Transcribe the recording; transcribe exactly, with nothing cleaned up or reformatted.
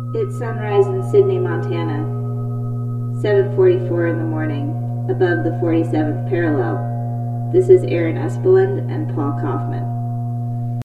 It's sunrise in Sidney, Montana. seven forty-four in the morning, above the forty-seventh parallel. This is Aaron Espeland and Paul Kaufman.